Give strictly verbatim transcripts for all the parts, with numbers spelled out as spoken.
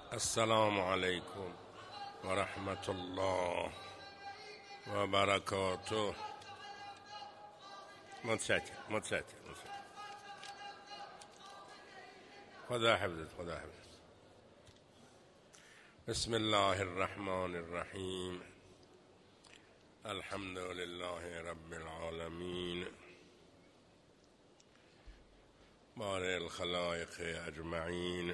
السلام عليكم ورحمة الله وبركاته. متشكر متشكر متشكر. خدا حفظك خدا حفظك. بسم الله الرحمن الرحيم. الحمد لله رب العالمين بارئ الخلائق أجمعين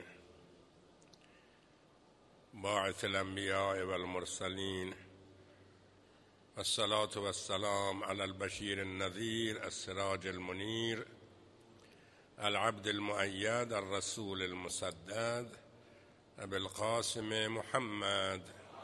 باعث الأنبياء والمرسلين، الصلاة والسلام على البشير النذير السراج المنير العبد المؤيد الرسول المسدد أبي القاسم محمد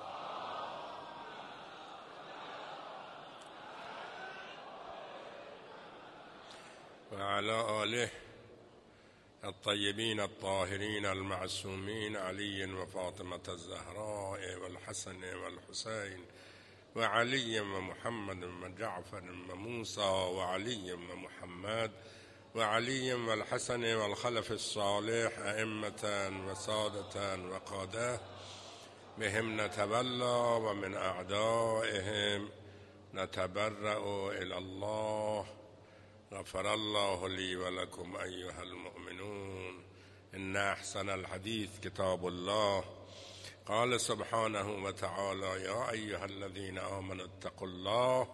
وعلى آله الطيبين الطاهرين المعصومين علي وفاطمة الزهراء والحسن والحسين وعلي ومحمد وجعفر وموسى وعلي ومحمد وعلي والحسن والخلف الصالح أئمة وسادة وقادة بهم نتولى ومن أعدائهم نتبرأ إلى الله. غفر الله لي ولكم أيها المؤمنون. إن أحسن الحديث كتاب الله. قال سبحانه وتعالى: يا أيها الذين آمنوا اتقوا الله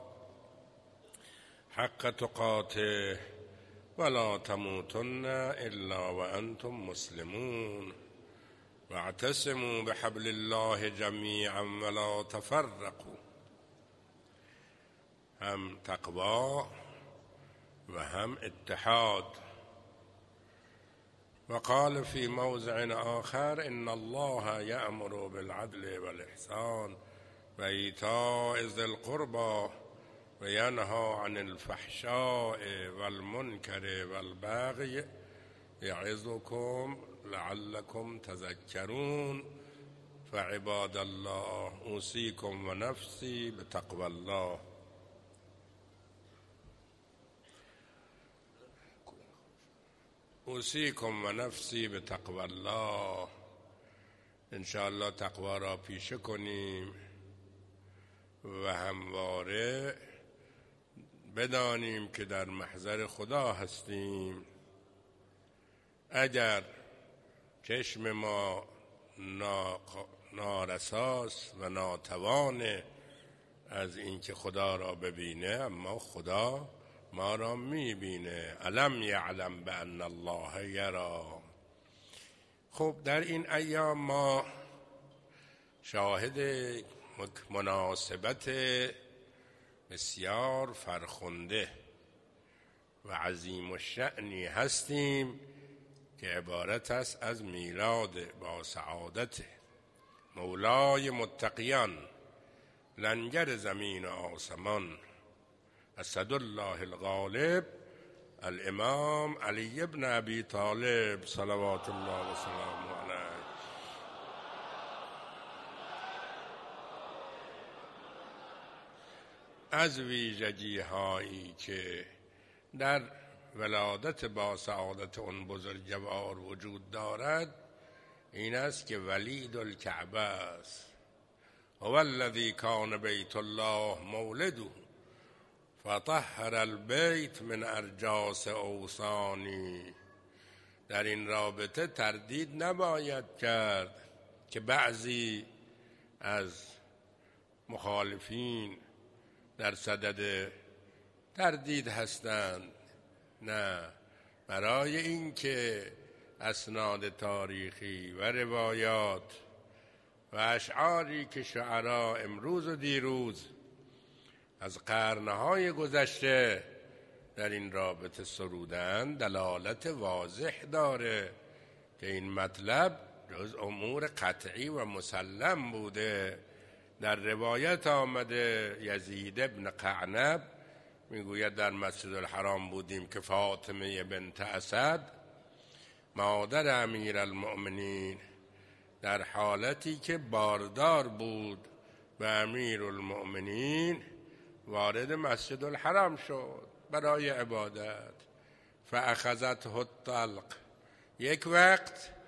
حق تقاته ولا تموتن إلا وأنتم مسلمون واعتصموا بحبل الله جميعا ولا تفرقوا. هم تقوى وهم اتحاد. وقال في موضع آخر: إن الله يأمر بالعدل والإحسان وإيتاء ذي القربى وينهى عن الفحشاء والمنكر والبغي يعظكم لعلكم تذكرون. فعباد الله أوصيكم ونفسي بتقوى الله. اوصیکم و نفسی به تقوی الله. انشاءالله تقوی را پیشه کنیم و همواره بدانیم که در محضر خدا هستیم. اگر چشم ما نارساست و ناتوانه از اینکه خدا را ببینه، اما خدا ما را میبینه. الم یعلم بان الله یری. خب در این ایام ما شاهد مناسبت بسیار فرخنده و عظیم الشأنی هستیم که عبارت است از میلاد با سعادت مولای متقیان، لنگر زمین و آسمان، اسد الله الغالب، الامام علی بن ابی طالب صلوات الله و سلامه علیه. از ویژگی هایی که در ولادت با سعادت اون بزرگوار وجود دارد این است که ولید الکعبه است. هو الذی کان بیت الله مولده فطهر البیت من ارجاس اوثانی. در این رابطه تردید نباید کرد که بعضی از مخالفین در صدد تردید هستند. نه، برای اینکه اسناد تاریخی و روایات و اشعاری که شعرا امروز و دیروز از قرنهای گذشته در این رابطه سرودن دلالت واضح داره که این مطلب جز امور قطعی و مسلم بوده. در روایت آمده یزید ابن قعنب میگوید در مسجد الحرام بودیم که فاطمه بنت اسد مادر امیر المؤمنین در حالتی که باردار بود و امیر المؤمنین وارد مسجد الحرام شد برای عبادت. فاخذته الطلق. یک وقت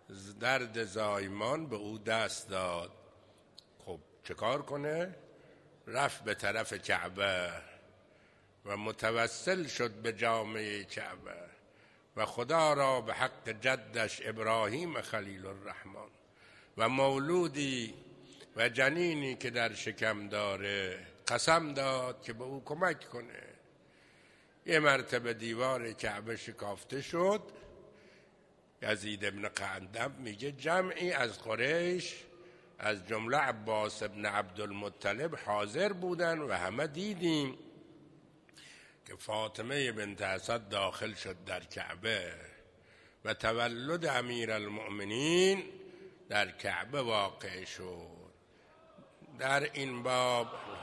درد زایمان به او دست داد. خب چه کار کنه؟ رفت به طرف کعبه و متوسل شد به جامعه کعبه و خدا را به حق جدش ابراهیم خلیل الرحمن و مولودی و جنینی که در شکم داره قسم داد که به او کمک کنه. یه مرتبه دیوار کعبه شکافته شد. یزید ابن قندب میگه جمعی از قریش از جمله عباس ابن عبدالمطلب حاضر بودن و همه دیدیم که فاطمه بنت اسد داخل شد در کعبه و تولد امیرالمؤمنین در کعبه واقع شد. در این باب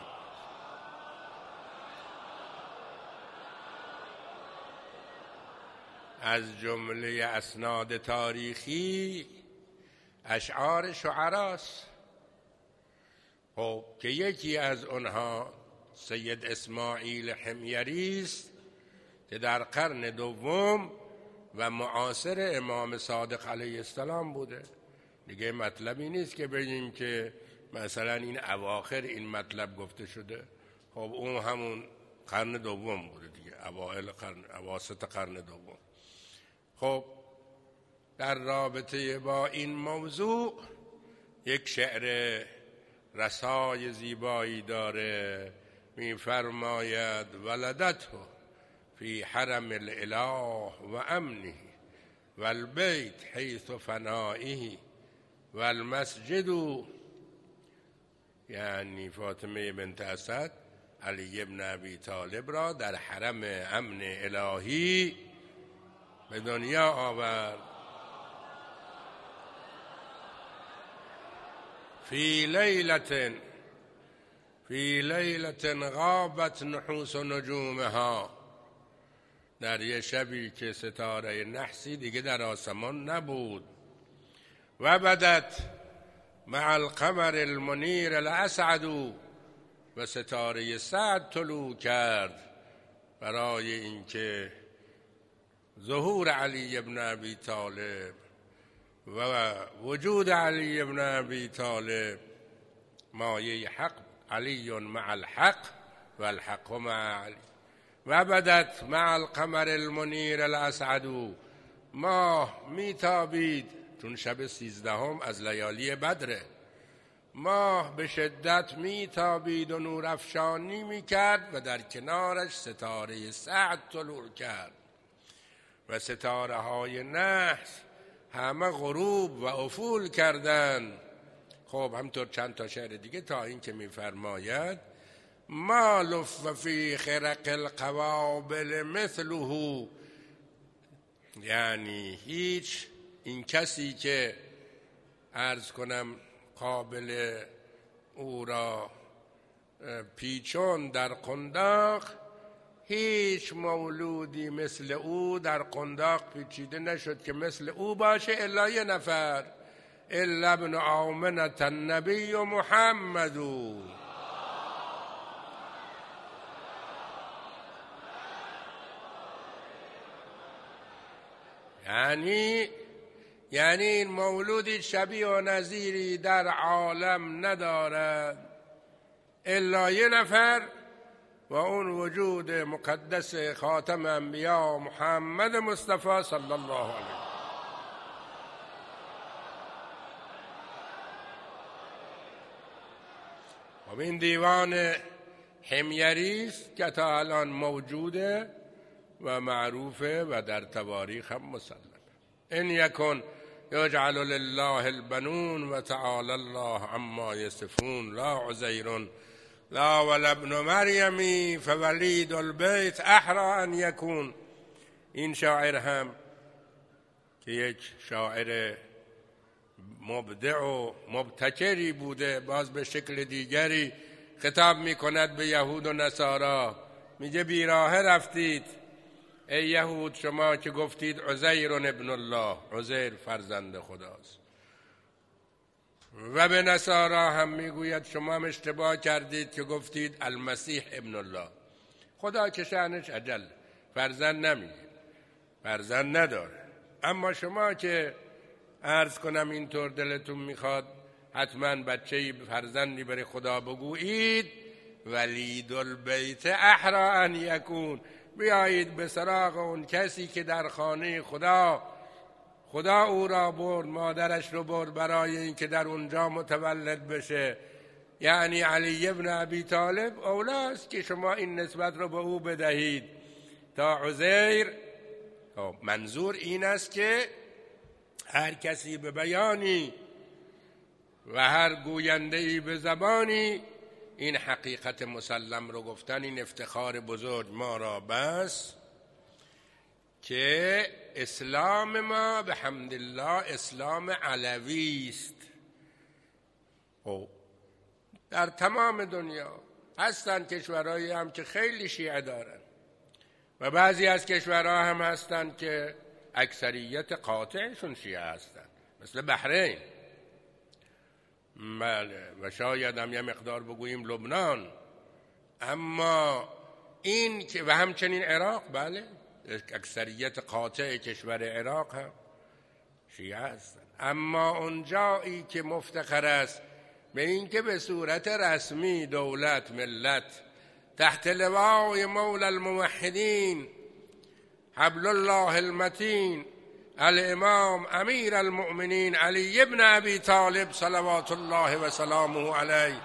از جمله اسناد تاریخی اشعار شعراست. خب که یکی از اونها سید اسماعیل حمیری است که در قرن دوم و معاصر امام صادق علیه السلام بوده. دیگه مطلبی نیست که بگیم که مثلا این اواخر این مطلب گفته شده. خب اون همون قرن دوم بوده دیگه، اوائل قرن، اواسط قرن دوم. خب در رابطه با این موضوع یک شعر رسای زیبایی داره، می‌فرماید ولدته فی حرم الاله و امنه و البیت حیث فنائه و المسجد، یعنی فاطمه بنت اسد علی ابن ابی طالب را در حرم امن الهی به دنیا آورد. فی لیلة فی لیلة غابت نحوس نجومها، در یه شبی که ستاره نحسی دیگه در آسمان نبود. و بدت مع القمر المنیر الاسعد، و ستاره سعد طلوع کرد برای اینکه ظهور علی ابن ابی طالب و وجود علی ابن ابی طالب مایه حق، علی مع الحق و الحق مع علی. و بدت مع القمر المنیر الاسعد، ماه میتابید چون شب سیزدهم از لیالی بدره، ماه به شدت میتابید و نور افشانی میکرد و در کنارش ستاره سعد طلوع کرد و ستاره های نحس همه غروب و افول کردند. خب همطور چند تا شعر دیگه تا این که میفرماید ما لف فی خرق القوابل مثله، یعنی هیچ این کسی که عرض کنم قابل او را پیچون در قنداق، هیچ مولودی مثل او در قنداق پیچیده نشد که مثل او باشه الا یه نفر، الا ابن آمنة النبی محمد. یعنی یعنی این مولودی شبیه و نظیری در عالم ندارد الا یه نفر و اون وجود مقدس خاتم انبیا محمد مصطفی صلی الله علیه. و این دیوان حمیری است که تا الان موجوده و معروفه و در تواریخ هم مسلمه. ان یکن یجعل لله البنون و تعالی الله عما یصفون، لا عزیر لا ولا ابن مریمی فولید البیت احرى ان یکون. این شاعر هم که یک شاعر مبدع و مبتکری بوده، باز به شکل دیگری خطاب می کند به یهود و نصارا، میگه بیراه رفتید ای یهود شما که گفتید عزیر ابن الله، عزیر فرزند خداست، و به نصارا هم میگوید شما هم اشتباه کردید که گفتید المسیح ابن الله. خدا که شأنش اجل، فرزند نمیگه، فرزند نداره، اما شما که عرض کنم اینطور دلتون میخواد حتما بچه‌ای فرزندی بر خدا بگویید ولید البیت احرا ان یکون، بیایید به سراغ اون کسی که در خانه خدا خدا او را برد، مادرش رو برد برای اینکه در اونجا متولد بشه، یعنی علی ابن ابی طالب اولاست که شما این نسبت رو به او بدهید تا عزیر. منظور این است که هر کسی به بیانی و هر گوینده‌ای به زبانی این حقیقت مسلم رو گفتن، این افتخار بزرگ ما را بس که اسلام ما به حمدالله اسلام علوی است. در تمام دنیا هستن کشورهایی هم که خیلی شیعه دارن و بعضی از کشورها هم هستن که اکثریت قاطعشون شیعه هستن، مثل بحرین، بله، و شاید هم یه مقدار بگوییم لبنان، اما این که و همچنین عراق، بله، اکثریت قاطع کشور عراق هم شیعه هستن. اما اونجایی که مفتخر است به این که به صورت رسمی دولت ملت تحت لوای مولا الموحدین حبل الله المتین الامام امیر المؤمنین علی ابن ابی طالب صلوات الله و سلامه علیه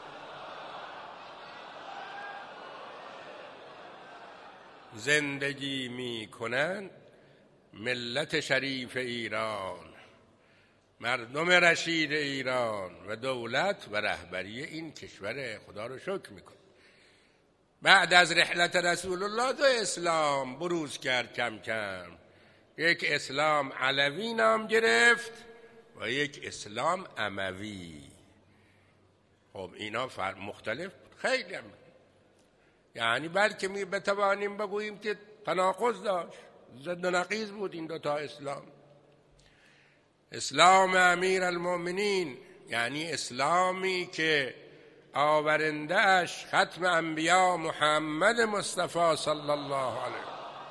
زندگی می کنند، ملت شریف ایران، مردم رشید ایران و دولت و رهبری این کشور خدا رو شکر میکن. بعد از رحلت رسول الله دو اسلام بروز کرد کم کم، یک اسلام علوی نام گرفت و یک اسلام اموی. خب اینا مختلف خیلی هم، یعنی بلکه می بتوانیم بگوییم که تناقض داشت، ضد و نقیض بود این دوتا اسلام. اسلام امیر المؤمنین یعنی اسلامی که آورنده اش ختم انبیا محمد مصطفی صلی الله علیه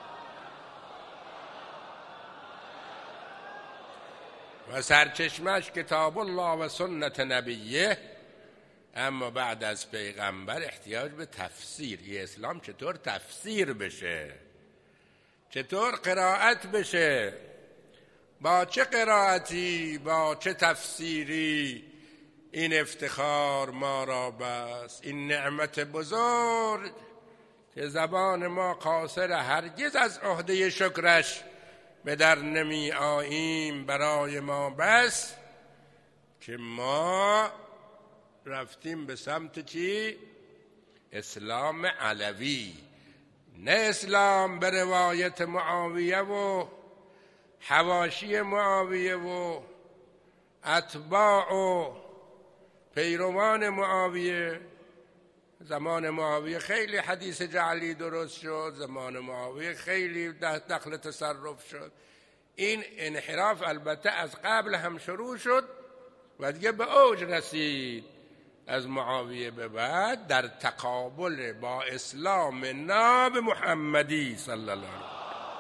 و سرچشمش کتاب الله و سنت نبیه. اما بعد از پیغمبر احتیاج به تفسیر، یه اسلام چطور تفسیر بشه، چطور قرائت بشه، با چه قرائتی، با چه تفسیری. این افتخار ما را بس، این نعمت بزرگ که زبان ما قاصر، هرگز از عهده شکرش به در نمی آییم. برای ما بس که ما رفتیم به سمت چی؟ اسلام علوی، نه اسلام به روایت معاویه و حواشی معاویه و اتباع و پیروان معاویه. زمان معاویه خیلی حدیث جعلی درست شد، زمان معاویه خیلی دخل تصرف شد. این انحراف البته از قبل هم شروع شد و دیگه به اوج رسید از معاویه به بعد در تقابل با اسلام ناب محمدی صلی الله علیه وسلم.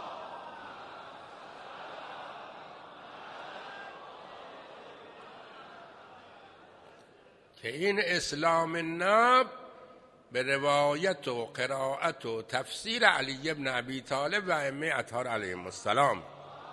که این اسلام ناب به روایت و قرائت و تفسیر علی ابن ابی طالب و ائمه اطهار علیهم السلام.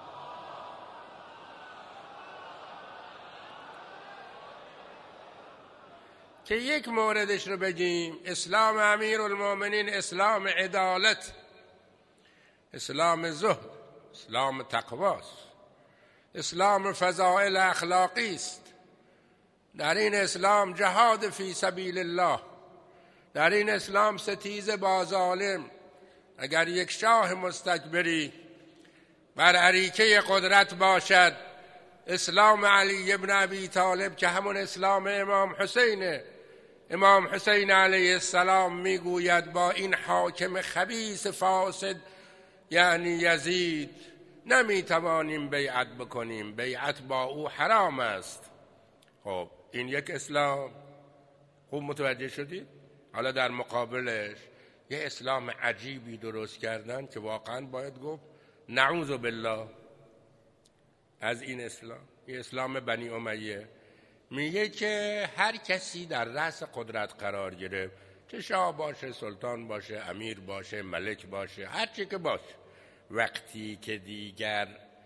که یک موردش رو بگیم، اسلام امیر المؤمنین اسلام عدالت، اسلام زهد، اسلام تقواست، اسلام فضائل اخلاقی است. در این اسلام جهاد فی سبیل الله، در این اسلام ستیزه با ظالم. اگر یک شاه مستکبری بر اریکه قدرت باشد، اسلام علی ابن ابی طالب که همون اسلام امام حسینه، امام حسین علیه السلام میگوید با این حاکم خبیث فاسد یعنی یزید نمیتوانیم بیعت بکنیم، بیعت با او حرام است. خب این یک اسلام. خوب متوجه شدید؟ حالا در مقابلش یه اسلام عجیبی درست کردن که واقعا باید گفت نعوذ بالله از این اسلام. این اسلام بنی امیه. میگه که هر کسی در رأس قدرت قرار گرفت، چه شاه باشه، سلطان باشه، امیر باشه، ملک باشه، هر چی که باشه، وقتی که دیگر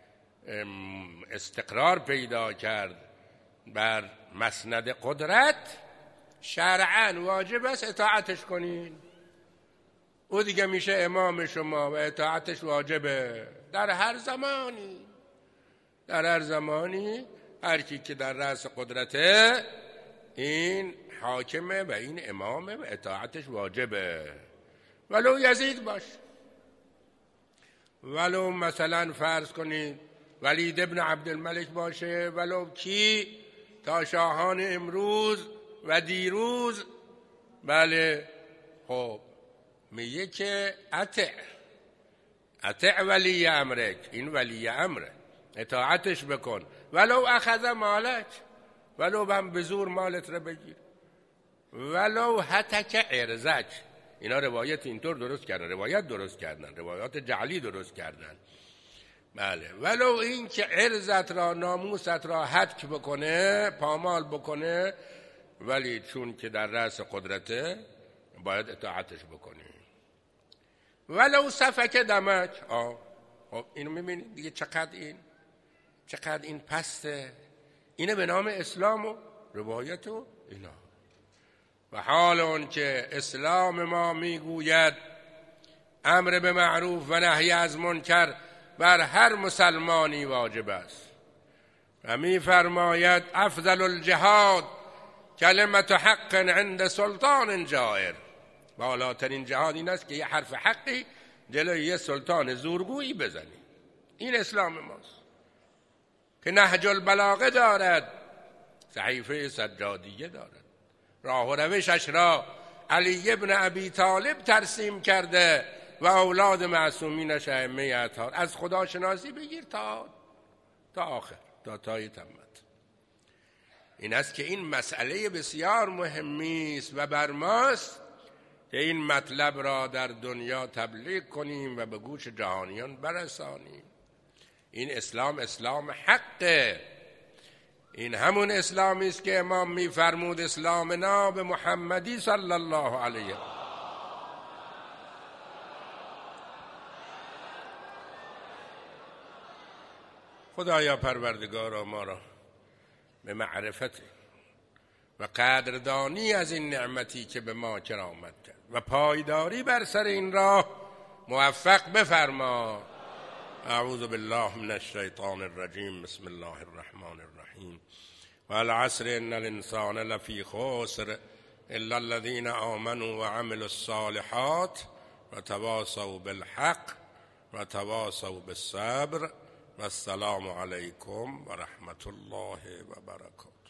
استقرار پیدا کرد بر مسند قدرت، شرعاً واجب است اطاعتش کنین. او دیگه میشه امام شما و اطاعتش واجبه در هر زمانی. در هر زمانی هر کی که در رأس قدرته این حاکمه و این امامه و اطاعتش واجبه، ولو یزید باش، ولو مثلا فرض کنید ولید ابن عبدالملک باشه، ولو کی تا شاهان امروز و دیروز. بله خب میگه که اطع اطع ولی امرک، این ولی امره، اطاعتش بکن، ولو اخذ مالک، ولو هم به زور مالت رو بگیر، ولو هتک عرضک. اینا روایت اینطور درست کردن، روایت درست کردن، روایات جعلی درست کردن. بله ولو این که عرضت را، ناموست را هتک بکنه، پامال بکنه، ولی چون که در رأس قدرته باید اطاعتش بکنی. ولو سفک دمک. آه خب اینو میبینید دیگه چقدر این چقدر این پسته. اینه به نام اسلام و روایت و اینا. و حال اون که اسلام ما میگوید امر به معروف و نهی از منکر بر هر مسلمانی واجب است و میفرماید افضل الجهاد کلمت حق عند سلطان جائر. بالاترین جهاد این است که یه حرف حقی جلوی یه سلطان زورگویی بزنی. این اسلام ماست که نهج البلاغه دارد، صحیفه سجادیه دارد، راه و روشش را علی ابن ابی طالب ترسیم کرده و اولاد معصومینش ائمه اطهار. از خدا شناسی بگیر تا تا آخر، تا تای تمت. این است که این مسئله بسیار مهمی است و بر ماست که این مطلب را در دنیا تبلیغ کنیم و به گوش جهانیان برسانیم. این اسلام اسلام حقه. این همون اسلامی است که امام می‌فرمود اسلامنا به محمدی صلی الله علیه. خدایا پروردگارا ما را به معرفت و قدردانی از این نعمتی که به ما کرامت کرد و پایداری بر سر این راه موفق بفرما. اعوذ بالله من الشیطان الرجیم. بسم الله الرحمن الرحیم. والعصر ان الانسان لفی خسر الا الذين آمنوا وعملوا الصالحات وتواصوا بالحق وتواصوا بالصبر. والسلام علیکم و رحمت الله و برکاته.